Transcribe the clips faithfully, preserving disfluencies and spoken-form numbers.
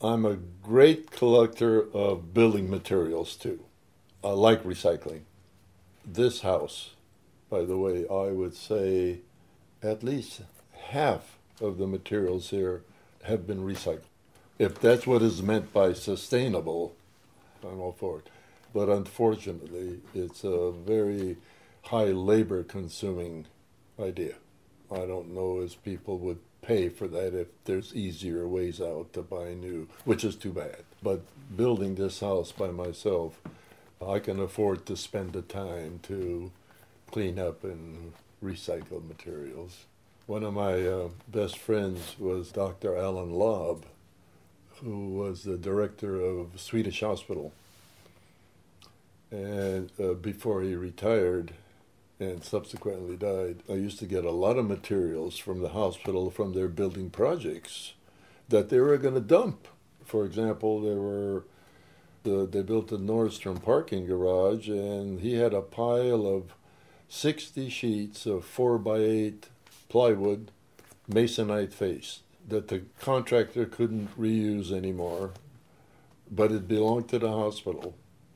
I'm a great collector of building materials too. I like recycling. This house, by the way, I would say at least half of the materials here have been recycled. If that's what is meant by sustainable, I'm all for it. But unfortunately, it's a very high labor consuming idea. I don't know as people would pay for that if there's easier ways out to buy new, which is too bad. But building this house by myself, I can afford to spend the time to clean up and recycle materials. One of my uh, best friends was Doctor Alan Lobb, who was the director of Swedish Hospital. And uh, before he retired and subsequently died, I used to get a lot of materials from the hospital from their building projects that they were going to dump. For example, there were the, they built the Nordstrom parking garage, and he had a pile of sixty sheets of four by eight plywood, masonite face, that the contractor couldn't reuse anymore, but it belonged to the hospital.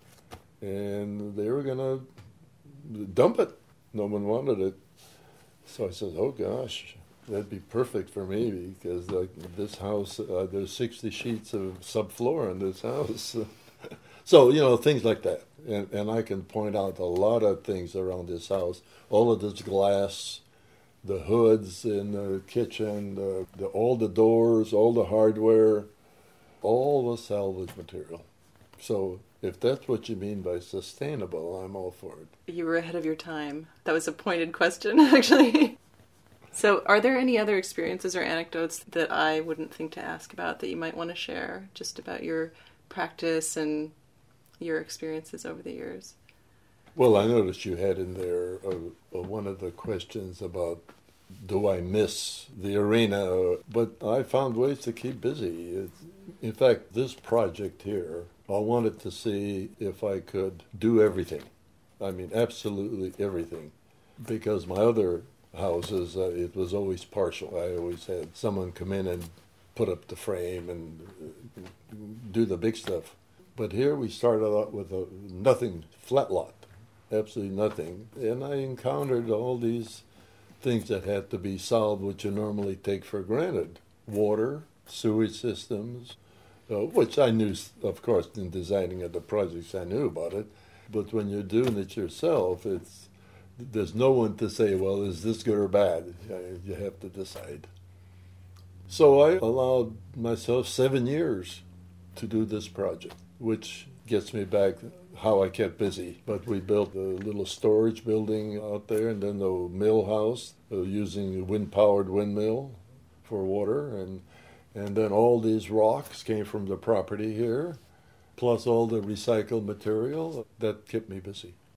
And they were going to dump it. No one wanted it. So I said, oh gosh, that'd be perfect for me, because like this house, uh, there's sixty sheets of subfloor in this house. So, you know, things like that. And, and I can point out a lot of things around this house. All of this glass, the hoods in the kitchen, the, the, all the doors, all the hardware, all was salvage material. So if that's what you mean by sustainable, I'm all for it. You were ahead of your time. That was a pointed question, actually. So are there any other experiences or anecdotes that I wouldn't think to ask about that you might want to share, just about your practice and your experiences over the years? Well, I noticed you had in there uh, uh, one of the questions about, do I miss the arena? But I found ways to keep busy. It's, in fact, this project here, I wanted to see if I could do everything. I mean, absolutely everything. Because my other houses, uh, it was always partial. I always had someone come in and put up the frame and uh, do the big stuff. But here we started out with a nothing, flat lot, absolutely nothing. And I encountered all these things that had to be solved, which you normally take for granted. Water, sewage systems, uh, which I knew, of course, in designing of the projects, I knew about it. But when you're doing it yourself, it's there's no one to say, well, is this good or bad? You have to decide. So I allowed myself seven years to do this project, which gets me back how I kept busy. But we built a little storage building out there, and then the mill house uh, using a wind-powered windmill for water. And, and then all these rocks came from the property here, plus all the recycled material. That kept me busy.